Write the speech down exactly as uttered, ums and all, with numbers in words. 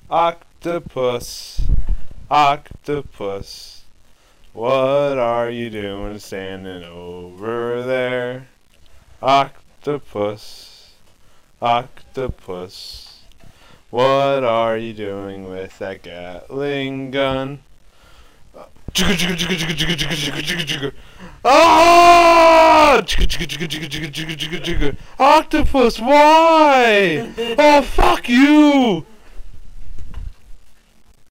Octopus, octopus, what are you doing standing over there? Octopus, octopus, what are you doing with that Gatling gun? Ah! Octopus, why? Oh, fuck you!